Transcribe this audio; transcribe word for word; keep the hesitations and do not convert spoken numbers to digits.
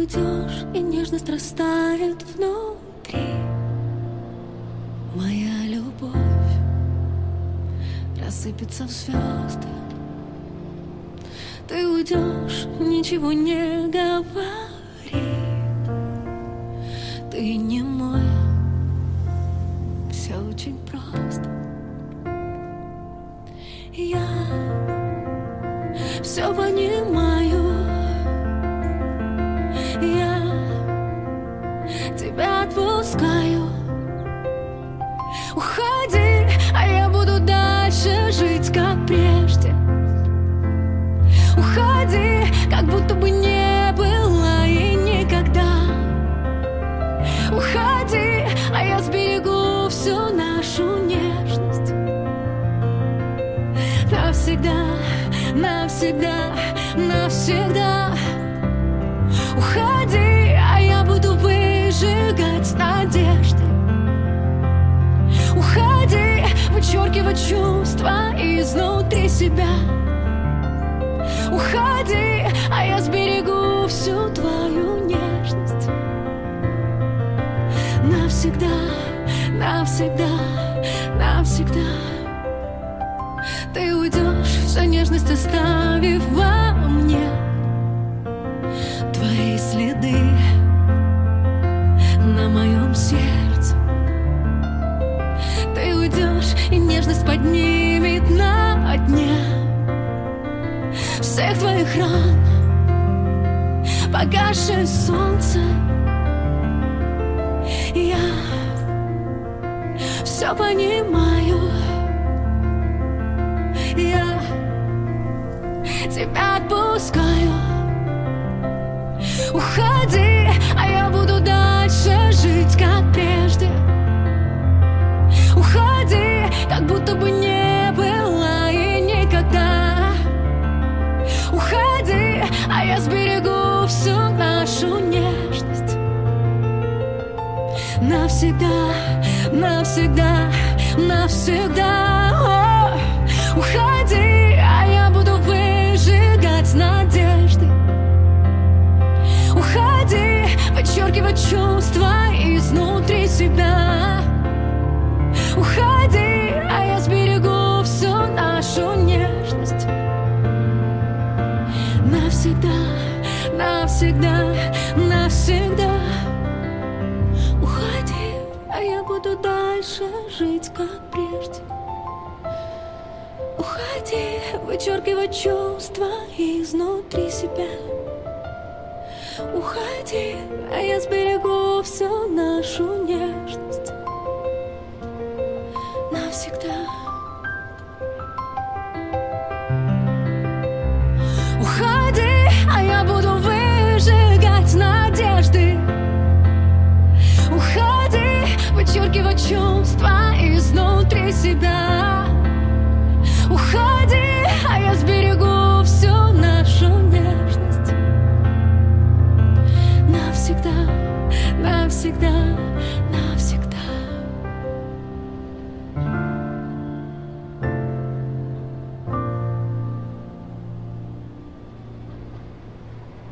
уйдешь, и нежность растает внутри. Моя любовь рассыпется в звезды. Ты уйдешь, ничего не говори. Ты не мой, все очень просто. Я все понимаю. Я тебя отпускаю. Уходи, а я буду дальше жить, как прежде. Уходи, как будто бы не было и никогда. Уходи, а я сберегу всю нашу нежность. Навсегда, навсегда, навсегда. Уходи, а я буду выжигать надежды. Уходи, вычеркивать чувства изнутри себя. Уходи, а я сберегу всю твою нежность. Навсегда, навсегда, навсегда. Ты уйдешь, вся нежность оставив во мне твои следы на моем сердце. Ты уйдешь, и нежность поднимет на дне всех твоих ран погасшее солнце. Я все понимаю. Я тебя отпускаю. Уходи, а я буду дальше жить, как прежде. Уходи, как будто бы не было и никогда. Уходи, а я сберегу всю нашу нежность. Навсегда, навсегда, навсегда. О, уходи, а я буду выжигать надежды. Уходи, вычеркивать чувства изнутри себя. Уходи, а я сберегу всю нашу нежность. Навсегда, навсегда, навсегда. Уходи, а я буду дальше жить, как прежде. Уходи, вычеркивать чувства изнутри себя. Уходи, а я сберегу всю нашу нежность. Навсегда. Уходи, а я буду выжигать надежды. Уходи, вычеркивать чувства изнутри себя. Уходи, а я сберегу всю нашу нежность. Навсегда, навсегда, навсегда.